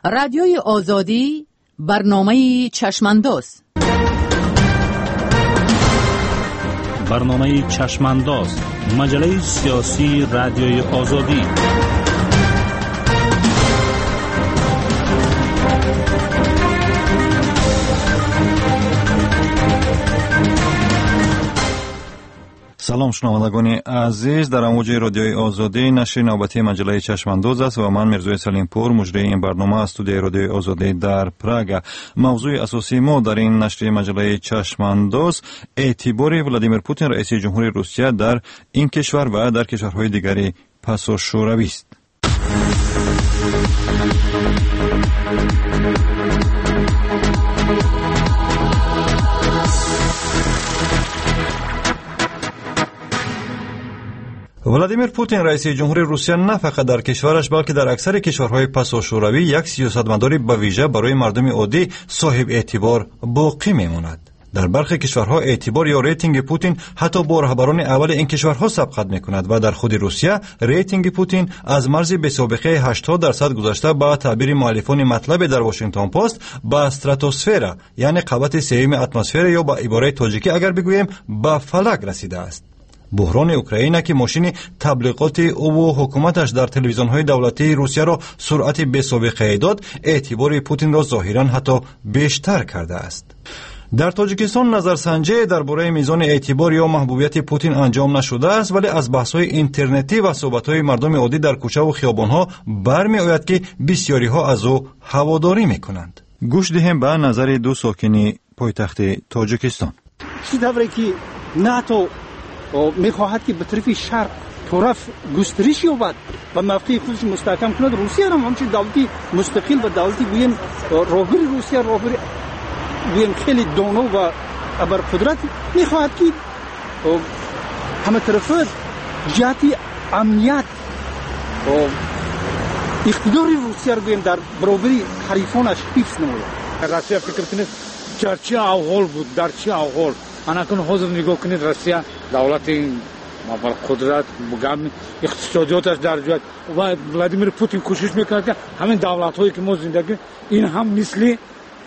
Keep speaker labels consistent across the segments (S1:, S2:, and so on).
S1: رادیوی آزادی برنامه چشمانداز.
S2: برنامه چشمانداز، مجله سیاسی رادیوی آزادی.
S3: سلام شنوندگان عزیز، در امواج رادیوی آزادی نشر نوبتی مجله چشمانداز است و من میرزوی سلیمپور مجری این برنامه از استودیوی رادیوی آزادی در پراگ. موضوع اساسی ما در این نشر مجله چشمانداز اعتبار ولادیمیر پوتین رئیس جمهوری روسیه در این کشور و در کشورهای دیگری پس از شوروی است. ولادیمیر پوتین رئیس جمهوری روسیه نه فقط در کشورش بلکه در اکثر کشورهای پس از شوروی یک سیاستمدار به ویژه برای مردم عادی صاحب اعتبار باقی میماند. در برخی کشورها اعتبار یا ریتینگ پوتین حتی با رهبران اول این کشورها سبقت میکند و در خود روسیه ریتینگ پوتین از مرز بی‌سابقه 80% گذشته به تعبیر مؤلفان مطلب در واشنگتن پست به استراتوسفر، یعنی قوت سوم اتمسفر یا با عباره تاجیکی اگر بگوییم به فلک رسیده است. بحران اوکراین که ماشین تبلیغات او و حکومتش در تلویزیون‌های دولتی روسیه را سرعت بی‌سابقه داد، اعتبار پوتین را ظاهراً حتی بیشتر کرده است. در تاجیکستان نظرسنجی درباره میزان اعتبار یا محبوبیت پوتین انجام نشده است، ولی از بحث‌های اینترنتی و صحبت‌های مردم عادی در کوچه و خیابان‌ها برمی‌آید که بسیاری‌ها از او هواداری می‌کنند. گوش دهیم به نظر دو ساکن پایتخت تاجیکستان.
S4: چطوری که ناتو میخواهد که به طرف شرق طرف گسترش یابد و موقع خودش مستحکم کند، روسیه هم همچنین دولتی مستقل و دولتی گویم راهبر روسیه راهبر گویم خیلی دانا و ابرقدرت میخواهد که همه طرفه جهتی امنیت و اقتدار روسیه رو گویم در برابری حریفانش حفظ نماید.
S5: روسیه فکر کنید در چه احوال بود، در چه احوال اناکن حاضر نگاه کنید روسیه دولت قدرت بگم اقتصادیاتش در جای و ولادیمیر پوتین کوشش میکنه که همین دولت هایی که ما زندگی این هم مثل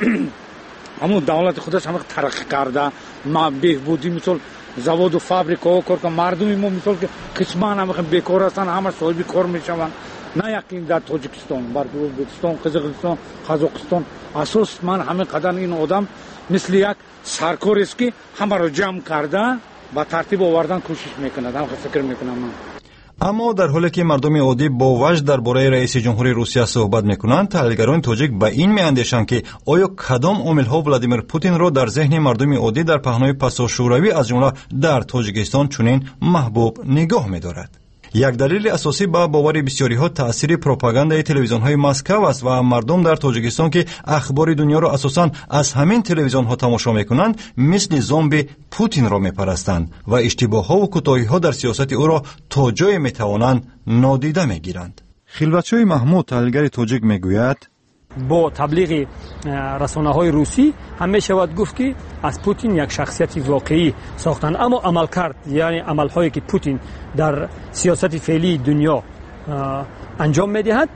S5: همون دولت خودش هم ترقی کرده، ما بهبودی مثل زواد و فابریکا و کار که مردم ما مثل که قسمان هم بیکار هستن همه صاحب کار میشوند. نه یکی در تاجیکستان، بلکه ازبکستان، قزاقستان، قزاقستان اساس من همه قدر این آدم مثل یک سرکار است که همه رو جمع کرده با ترتیب آوردن کوشش میکنه. هم فکر میکنم من.
S3: اما در حالی که مردم عادی با وجد درباره رئیس جمهوری روسیه صحبت میکنند، تحلیلگران تاجیک به این میاندیشند که آیا کدام عامل‌ها ولادیمیر پوتین را در ذهن مردم عادی در پهنای پس از شوروی از جمله در تاجیکستان چنین محبوب نگاه می‌دارد. یک دلیل اساسی به باور بسیاری‌ها تأثیر پروپاگاندای تلویزیون‌های مسکو است و مردم در تاجیکستان که اخبار دنیا را اساساً از همین تلویزیون‌ها تماشا می‌کنند مثل زامبی پوتین را می‌پرستند و اشتباه‌ها و کوتاهی‌ها در سیاست او را تا جای می‌توانند نادیده می‌گیرند. خلوتچوی محمود تحلیلگر تاجیک می‌گوید
S6: با تبلیغ رسانه‌های روسی همه شود گفت که از پوتین یک شخصیت واقعی ساختن، اما عملکرد یعنی عمل‌هایی که پوتین در سیاست فعلی دنیا انجام می‌دهد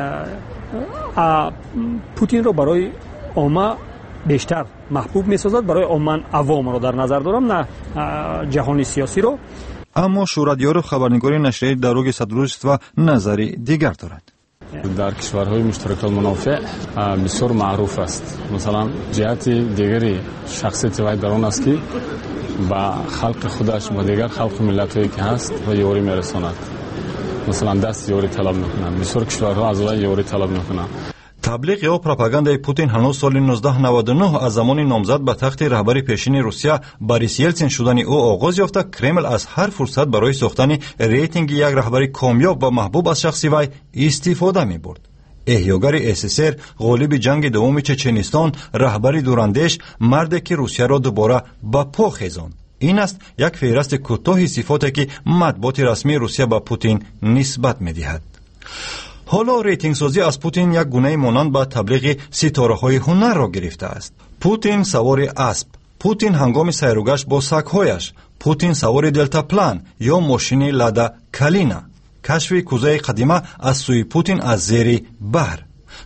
S6: پوتین را برای عامه بیشتر محبوب می‌سازد، برای عامه عوام را در نظر دارم نه جهانی سیاسی را.
S3: اما شورادیار و خبرنگار نشریه دروگ صدروست و نظری دیگر دارد.
S7: در کشورهای مشترک المنافع بسیار معروف است. مثلا جهت دیگری شخصیت وی در آن است که با خلق خودش با دیگر خلق ملت‌هایی که هست و یاری میرساند. مثلا دست یاری طلب میکنند. بسیار کشورها از وی یاری طلب میکنند.
S3: تبلیغ یا پروپاگاندای پوتین هنوز سال 1999 از زمان نامزد به تخت رهبری پیشین روسیه باریس یلتسین شدن او آغاز یافته. کرمل از هر فرصت برای ساختن ریتینگ یک رهبری کامیاب و محبوب از شخص وی استفاده می‌برد. احیاگر SSR، غالب جنگ دوم چچنستان، رهبری دوراندیش، مردی که روسیه را دوباره به پا خیزاند. این است یک فهرست کوتاه صفاتی که مطبوعات رسمی روسیه به پوتین نسبت می‌دهد. حالا ریتینگ سازی از پوتین یک گونه مانند به تبلیغ ستاره‌های هنر را گرفته است. پوتین سوار اسب، پوتین هنگام سیروگشت با سگ‌هایش، پوتین سوار دلتاپلان یا ماشین لادا کالینا، کشف کوزه قدیمه از سوی پوتین از زیر بحر،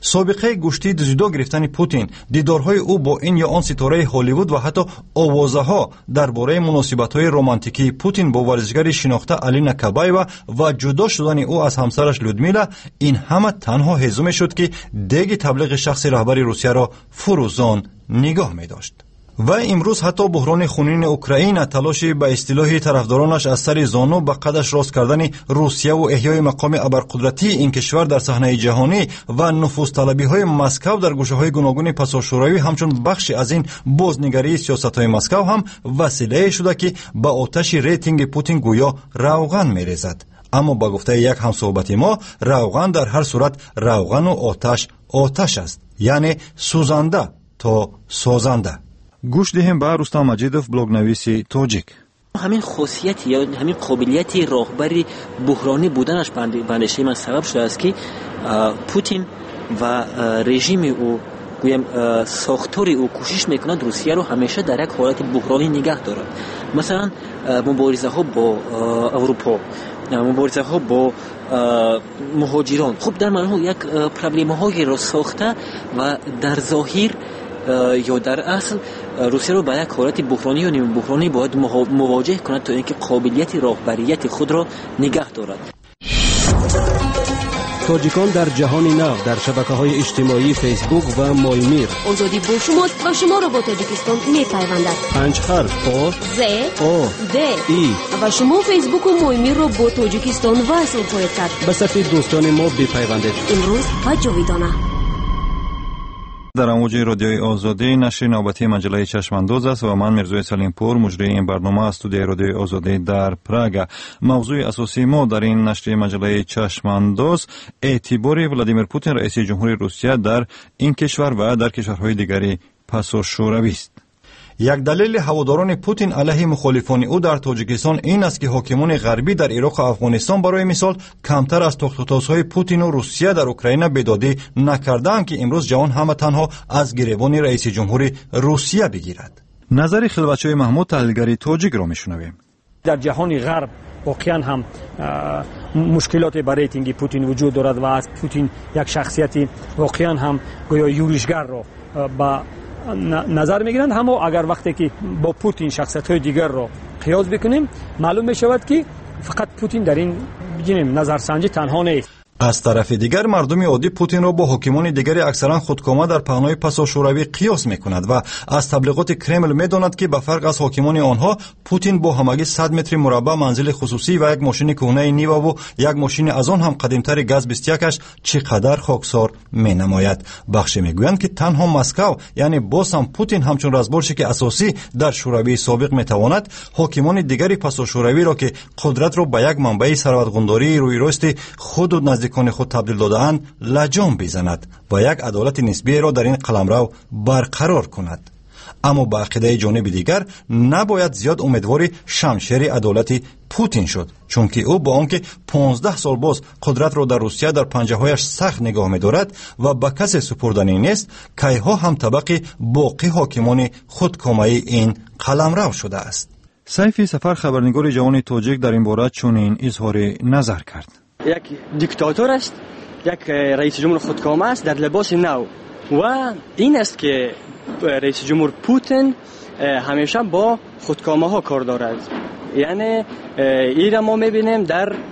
S3: سابقه گوشتی جدا گرفتن پوتین، دیدارهای او با این یا آن ستاره هالیوود و حتی آوازه‌ها درباره مناسبت‌های رمانتیکی پوتین با ورزشکار شناخته الینا کابایوا و جدا شدن او از همسرش لودمیلا، این همه تنها هزوم شد که دیگ تبلیغ شخص رهبر روسیه را فروزان نگاه می داشت. و امروز حتی بحران خونین اوکراین، تلاشی به اصطلاح طرفدارانش از سر زانو به قدش راست کردن روسیه و احیای مقام ابرقدرتی این کشور در صحنه جهانی و نفوذ طلبی های مسکو در گوشه های گوناگون پساشوروی همچون بخشی از این بازنگری سیاست های مسکو هم وسیله شده که به آتش ریتینگ پوتین گویا روغن میریزد. اما با گفته یک همصحبت ما، روغن در هر صورت روغن و آتش است، یعنی سوزنده تا سازنده. گوش دهیم به رستم مجیدوف، بلاگنویس تاجیک.
S8: همین خاصیت یا همین قابلیت راهبری بحرانی بودنش بندشه من سبب شده است که پوتین و رژیم او گویم ساختاری او کوشش میکند روسیه رو همیشه در یک حالت بحرانی نگه دارد. مثلا مبارزه ها با اروپا، مبارزه ها با مهاجران، خب در معنی یک پروبلم هایی را ساخته و در ظاهر یا در اصل روسیه رو به یک حالت بحرانی یا نیم بحرانی باید مواجه کند تا اینکه قابلیت راهبریت خود را نگه دارد.
S9: تاجیکان در جهان نو در شبکه‌های اجتماعی فیسبوک و مایمیر.
S10: آزادی با شماست و شما را با تاجیکستان می‌پیوندد.
S9: 5 حرف آ
S10: ز
S9: او
S10: د
S9: ای
S10: و شما فیسبوک و مایمیر را با تاجیکستان وصل خواهید کرد.
S9: به صفحه دوستان ما بپیوندید.
S10: امروز و جاویدانه.
S3: در امواج رادیوی آزادی نشر نوبتی مجله چشمانداز است و من میرزوی سلیمپور مجری این برنامه از استودیوی رادیوی آزادی در پراگ. موضوع اساسی ما در این نشر مجله چشمانداز اعتبار ولادیمیر پوتین رئیس جمهوری روسیه در این کشور و در کشورهای دیگری پساشوروی است. یک دلیل هواداران پوتین علیه مخالفان او در تاجیکستان این است که حاکمان غربی در عراق و افغانستان برای مثال کمتر از تخطی‌های پوتین و روسیه در اوکراین بدادی نکردند که امروز جهان همه تنها از گریبان رئیس جمهوری روسیه بگیرد. نظر خلوتچوی محمود، تحلیلگر تاجیک را میشنویم.
S6: در جهان غرب واقعا هم مشکلات برای ریتینگ پوتین وجود دارد و از پوتین یک شخصیتی واقعا هم گویا یورشگر را با نظر میگیرند. اما اگر وقتی که با پوتین شخصیت‌های دیگر رو قیاس بکنیم معلوم میشود که فقط پوتین در این نظرسنجی تنها نیست.
S3: از طرف دیگر مردم عادی پوتین را با حاکمان دیگری اکثرا خودکامه در پهنای پساشوروی قیاس میکند و از تبلیغات کرمل میداند که به فرق از حاکمان آنها پوتین با همگی 100 متر مربع منزل خصوصی و یک ماشین کهنه نیو و یک ماشین از آن هم قدیمتر گاز 21 چقدر خاکسار مینماید. بخشی میگویند که تنها مسکو یعنی باز هم پوتین همچون رزبارشک اساسی در شوروی سابق میتواند حاکمان دیگری پساشوروی را که قدرت را به یک منبع ثروت‌گنداری روی راست خود و نزدیکان خود تبدیل داده‌اند لجام بزند و یک عدالت نسبی را در این قلمرو برقرار کند. اما با عقیده جانب دیگر نباید زیاد امیدوار شمشیر عدالت پوتین شد، چون که او با آنکه 15 سال باز قدرت را در روسیه در پنجه‌هایش سخت نگاه می‌دارد و به کسی سپردنی نیست، کیها هم طبق باقی حاکمان خودکامه این قلمرو شده است. سیفی سفر، خبرنگار جوان تاجیک، در این باره چنین اظهار نظر کرد.
S11: یک دیکتاتور است، یک رئیس جمهور خودکامه است در لباس نو و این است که رئیس جمهور پوتین همیشه با خودکامه ها کار دارد. یعنی این را ما میبینیم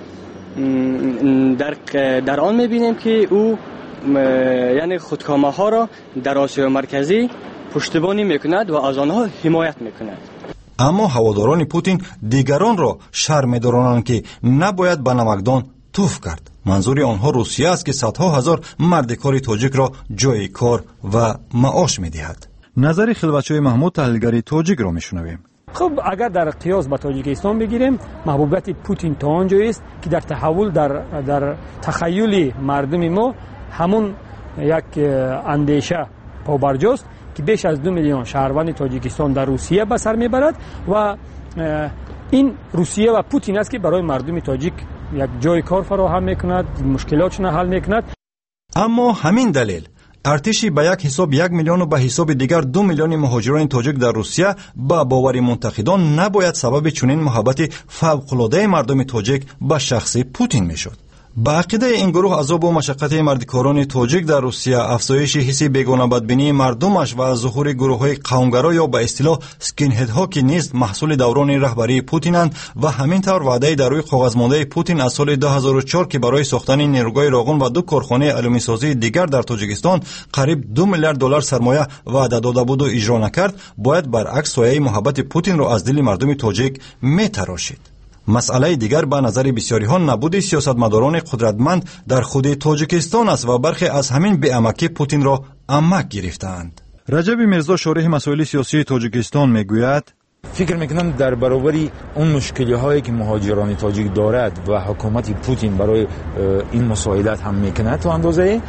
S11: در آن میبینیم که او یعنی خودکامه ها را در آسیا مرکزی پشتیبانی میکند و از آنها حمایت میکند.
S3: اما هواداران پوتین دیگران را شرم می‌دارند که نباید به نمکدان توف کرد. منظور آنها روسیه است که صدها هزار مرد کار تاجیک را جای کار و معاش می‌دهد. نظر خلوتچوی محمود، تحلیلگر تاجیک را میشنویم.
S6: خب اگر در قیاس با تاجیکستان بگیریم، محبوبیت پوتین تا آنجایی است که در تحول در تخیل مردم ما همون یک اندیشه پابرجاست که بیش از 2 میلیون شهروند تاجیکستان در روسیه به سر میبرد و این روسیه و پوتین است که برای مردم تاجیک یک جای کار فراهم میکند، مشکلاتشون حل میکند.
S3: اما همین دلیل ارتشی به یک حساب 1 میلیون و به حساب دیگر 2 میلیون مهاجران تاجیک در روسیه با باور منتقدان نباید سبب چنین محبت فوق‌العاده مردم تاجیک به شخص پوتین میشد. با عقیده این گروه عذاب و مشقت مردکاران تاجیک در روسیه، افزایش حس بیگانه بدبینی مردمش و ظهور گروه‌های قومگرا یا به اصطلاح اسکینهدها که نیز محصول دوران رهبری پوتینند و همینطور وعده در روی کاغذ مانده پوتین از سال 2004 که برای ساختن نیروگاه راغون و 2 کارخانه علومی سازی دیگر در تاجیکستان قریب 2 میلیارد دلار سرمایه وعده داده بود و اجرا نکرد، باید برعکس سایه محبت پوتین را از دل مردم تاجیک میتراشید. مسئله دیگر به نظر بسیاری ها نبود سیاستمداران قدرتمند در خود تاجیکستان است و برخی از همین بی‌عمکی پوتین را عمک گرفتند. رجب میرزا شارح مسائل سیاسی تاجیکستان میگوید
S12: فکر میکنم در برابر اون مشکلی هایی که مهاجران تاجیک دارد و حکومت پوتین برای این مساعدت هم میکنه تا اندازه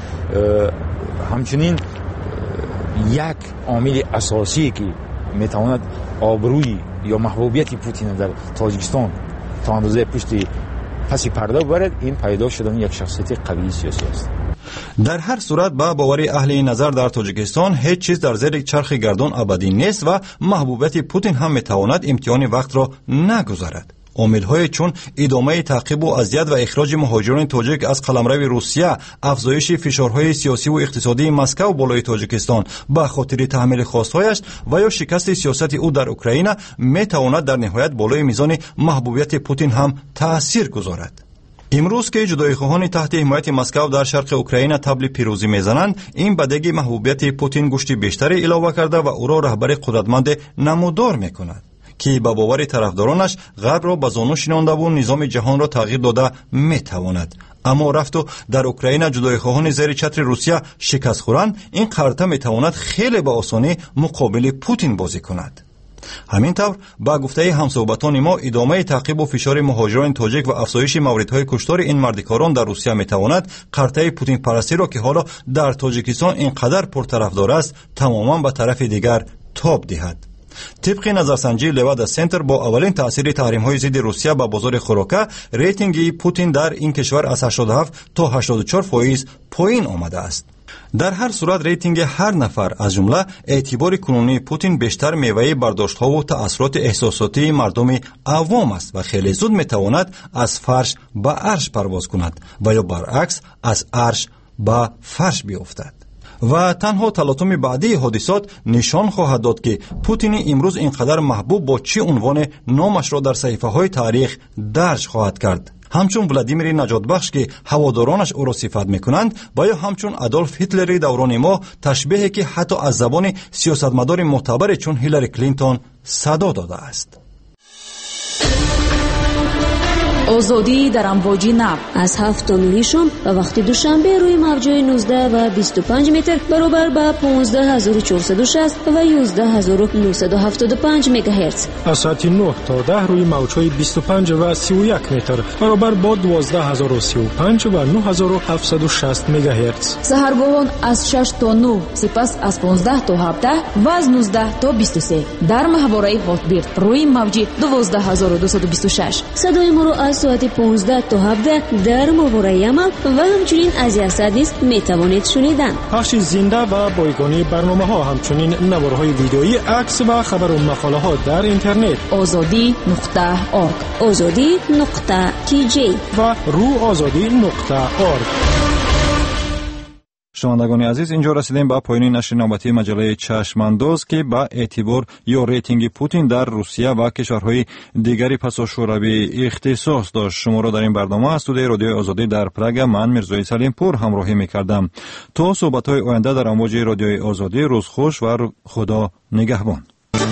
S12: همچنین یک عامل اساسی که میتواند آبروی یا محبوبیت پوتین در تاجیکستان تا اندازه پس پرده برد، این پیدا شدن یک شخصیت قوی سیاسی است.
S3: در هر صورت با باور اهل نظر در تاجیکستان هیچ چیز در زیر چرخ گردون ابدی نیست و محبوبیت پوتین هم میتواند امتحان وقت را نگذارد. عامل‌های چون ادامه تعقیب و اذیت و اخراج مهاجران تاجیک از قلمرو روسیه، افزایش فشارهای سیاسی و اقتصادی مسکو بالای تاجیکستان به خاطر تحمیل خواستهایش و یا شکست سیاست او در اوکراین میتواند در نهایت بالای میزان محبوبیت پوتین هم تأثیر گذارد. امروز که جدایی‌خواهان تحت حمایت مسکو در شرق اوکراین طبل پیروزی میزنند، این بدگی محبوبیت پوتین گوشت بیشتری علاوه کرده و او را رهبر قدرتمند نمودار میکند که با باور طرفدارانش غرب را به زانو شنانده و نظام جهان را تغییر داده میتواند. اما رفت و در اوکراین جدایی‌خواهان زیر چتر روسیه شکست خورند، این خرطه میتواند خیلی به آسانی مقابل پوتین بازی کند. همینطور با گفته همصحبتان ما ادامه تعقیب و فشار مهاجران تاجیک و افزایش موردهای کشتار این مردکاران در روسیه میتواند خرطه پوتین پرستی را که حالا در تاجیکستان اینقدر پرطرفدار است تماما به طرف دیگر تاب دهد. طبق نظرسنجی لودا سنتر با اولین تاثیر تحریم‌های ضد روسیه به بازار خوراک، ریتینگ پوتین در این کشور از 87 تا 84% پایین آمده است. در هر صورت ریتینگ هر نفر از جمله اعتبار کنونی پوتین بیشتر میوه برداشت‌ها و تأثیرات احساساتی مردم عوام است و خیلی زود میتواند از فرش به عرش پرواز کند و یا برعکس از عرش به فرش بیفتد. و تنها تلاطم بعدی حادثات نشان خواهد داد که پوتین امروز اینقدر محبوب با چه عنوان نامش را در صحیفه‌های تاریخ درج خواهد کرد. همچون ولادیمیر نجات بخش که هوادارانش او را صفت میکنند و یا همچون آدولف هیتلر دوران ما، تشبیهی که حتی از زبان سیاستمدار معتبر چون هیلاری کلینتون صدا داده است.
S10: آزادی در امواج نو از 7 تا 9 شام و وقت دوشنبه روی موج‌های 19 و 25 متر برابر با 15460 و 11975 مگاهرتز.
S6: از ساعت 9 تا 10 روی موج‌های 25 و 31 متر برابر با 12035 و 9760 مگاهرتز.
S10: سحرگاهان از 6 تا 9، سپس از 15 تا 17 و از 19 تا 23 در ماهواره هاتبیرد روی موج 12226. صدای ما را از ساعت 15 تا 17 در ماهواره عمل و همچنین از یاسد نیست میتوانید شنیدن.
S6: پخش زنده و بایگانی برنامه ها، همچنین نوارهای ویدئویی، عکس و خبر و مقاله ها در اینترنت
S10: azadi.org azadi.tj
S6: و ruazadi.org.
S3: شنوندگان عزیز، اینجا رسیدیم به پایان نشر نوبتی مجله چشمانداز که با اعتبار یا ریتینگ پوتین در روسیه و کشورهای دیگری پس از شوروی اختصاص داشت. شما را در این برنامه از استودیوی رادیو آزادی در پراگ من میرزای سلیم پور همراهی می‌کردم. تا صحبت‌های آینده در امواج رادیو آزادی، روز خوش و خدا نگهبان.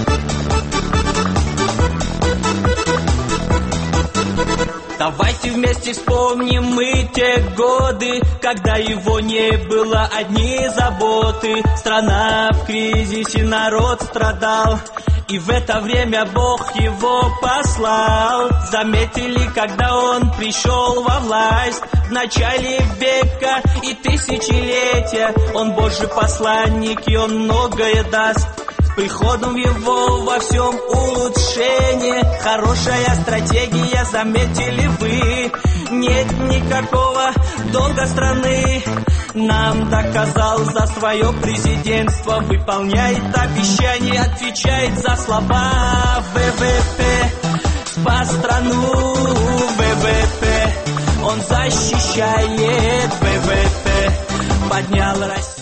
S13: Давайте вместе вспомним мы те годы, когда его не было одни заботы. Страна в кризисе, народ страдал, и в это время Бог его послал. Заметили, когда он пришел во власть в начале века и тысячелетия. Он Божий посланник, и он многое даст. Приходом его во всем улучшение, хорошая стратегия, заметили вы. Нет никакого долга страны, нам доказал за свое президентство. Выполняет обещания, отвечает за слова. ВВП спас страну, ВВП он защищает ВВП, поднял Россию.